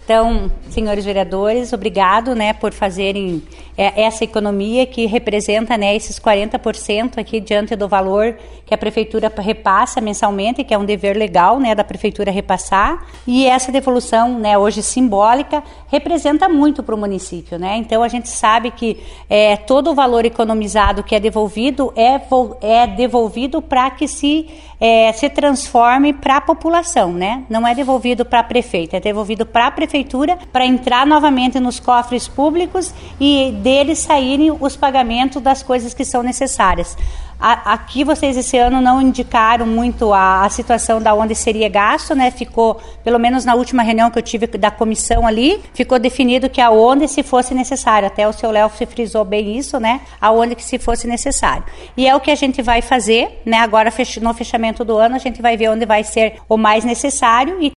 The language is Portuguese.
Então, senhores vereadores, obrigado, né, por fazerem essa economia que representa, né, esses 40% aqui diante do valor que a prefeitura repassa mensalmente, que é um dever legal, né, da prefeitura repassar. E essa devolução, né, hoje simbólica, representa muito para o município, né? Então a gente sabe que todo o valor economizado que é devolvido é devolvido para que se transforme para a população, né? Não é devolvido para a prefeita, é devolvido para a prefeitura para entrar novamente nos cofres públicos e deles saírem os pagamentos das coisas que são necessárias. Aqui vocês esse ano não indicaram muito a situação da onde seria gasto, né? Ficou, pelo menos na última reunião que eu tive da comissão ali, ficou definido que aonde se fosse necessário. Até o seu Léo se frisou bem isso, né? Aonde que se fosse necessário. E é o que a gente vai fazer, né? Agora no fechamento do ano a gente vai ver onde vai ser o mais necessário e